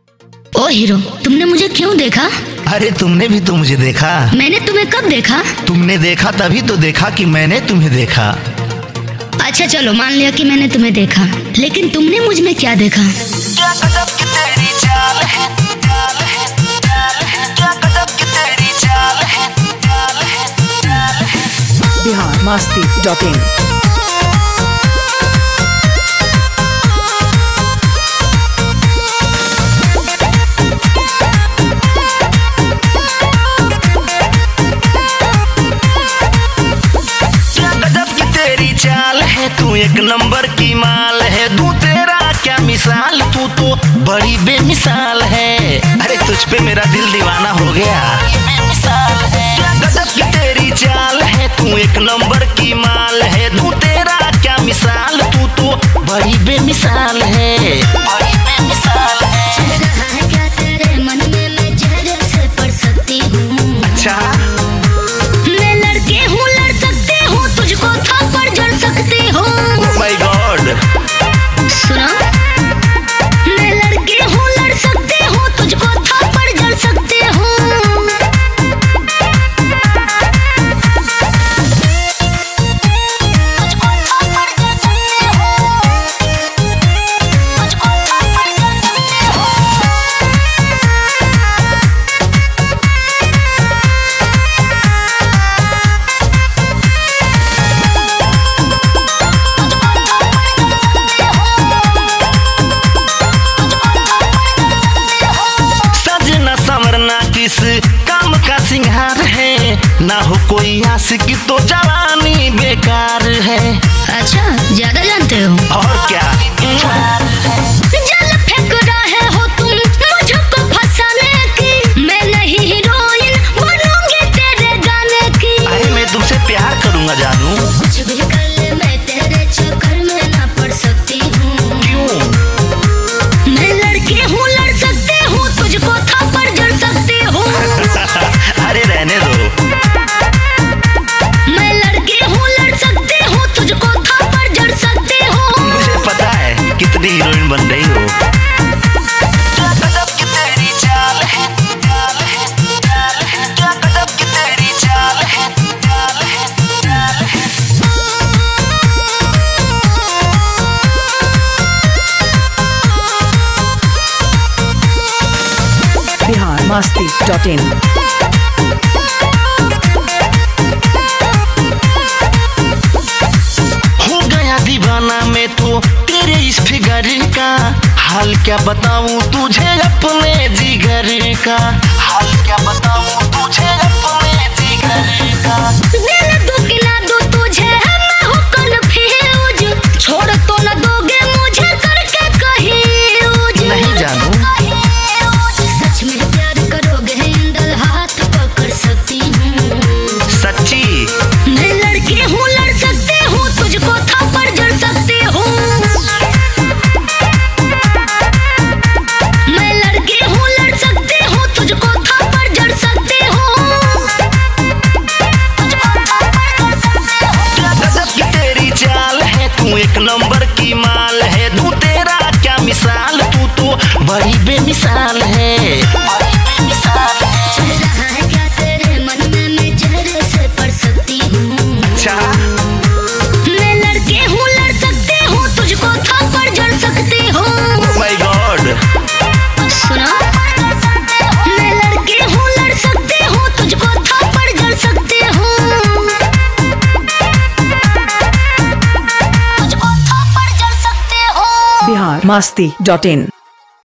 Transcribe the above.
ओ hero, तुमने मुझे क्यों देखा? अरे तुमने भी तो मुझे देखा। मैंने तुम्हें कब देखा? तुमने देखा तभी तो देखा कि मैंने तुम्हें देखा। अच्छा चलो, मान लिया कि मैंने तुम्हें देखा, लेकिन तुमने मुझ में क्या देखा? क्या गजब की तेरी चाल है, चाल है, चाल है, क्या गजब की तेरी चाल है, चाल है, चाल है। biharmasti.in चाल है, तू एक नंबर की माल है, तू तेरा क्या मिसाल, तू तो बड़ी बेमिसाल है। अरे तुझ पे मेरा दिल दीवाना हो गया। बेमिसाल है, क्या गजब की तेरी चाल है, तू एक नंबर की माल है, तू तेरा क्या मिसाल, तू तो बड़ी बेमिसाल है, बड़ी बेमिसाल है। क्या तेरे मन में मैं जहर से पढ़ सकती हूँ? अच्छा, मैं लड़के हूँ, लड़ सकती हूँ, तुझको थप्पड़ जड़ सकती हूँ। Oh my God. सुना, मैं लड़की हूँ, लड़ सकती हूँ, तुझको थप्पड़ जड़ सकती हूँ। तुझको थप्पड़ जड़ सकती हूँ, तुझको थप्पड़ जड़ सकती हूँ। सजना संवरना किस काम का सिंगार है, ना हो कोई आशिक तो जवानी बेकार है। अच्छा, ज्यादा जानते हो। और क्या। जल फेंक रहे हो तुम मुझको फंसाने की, मैं नहीं हीरोइन बनूंगी तेरे गाने की। अरे मैं तुमसे प्यार करूंगा जानू। कुछ भी कर ले, मैं तेरे चक्कर में ना पड़ सकती हूँ। क्यों? मैं लड़की हूँ, लड़ सकती हूँ, तुझको थप्पड़ जड़ सकती हूँ। अरे रहने दो। मैं लड़की हूँ, लड़ सकती हूँ, तुझको थप्पड़ जड़ सकती हूँ। मुझे पता है कितनी हीरोइन बन रही हो। क्या गजब की तेरी चाल है, चाल है, चाल है, क्या गजब की तेरी चाल है, चाल है, चाल है। biharmasti.in हो गया दीवाना मैं तो तेरे इस फिगर का, हाल क्या बताऊं तुझे अपने जिगर का, हाल क्या बताऊं तुझे अपने जिगर का। दिल दूं कि ना दूं तुझे, मैं हूँ कन्फ्यूज, छोड़ तो ना दोगे मुझे करके कहीं यूज। नहीं जानू। सच में प्यार करोगे, इंदल हाथ पकड़ सकती हूँ। सच्ची? मैं लड़की हूँ, लड़ सकती हूँ, तुझको थप्पड़ जड़ सकती हूँ। मैं लड़की हूँ, लड़ सकती हूँ, तुझको थप्पड़ जड़ सकती हूँ। तुझको थप्पड़ जड़ सकती हूँ। क्या गजब की तेरी चाल है, तू एक नंबर की माल है, तू तेरा क्या मिसाल, तू तो बड़ी बेमिसाल है, बड़ी बेमिसाल है। चल रहा है क्या तेरे मन में मैं जहर से पढ़ सकती हूँ। अच्छा, मैं लड़की हूँ, लड़ सकती हूँ, तुझको थप्पड़ जड़ सकती हूँ। Oh my God. सुना, मैं लड़की हूँ, लड़ सकती हूँ, तुझको थप्पड़ जड़ सकती हूँ। तुझको थप्पड़ जड़ सकती हूँ। biharmasti.in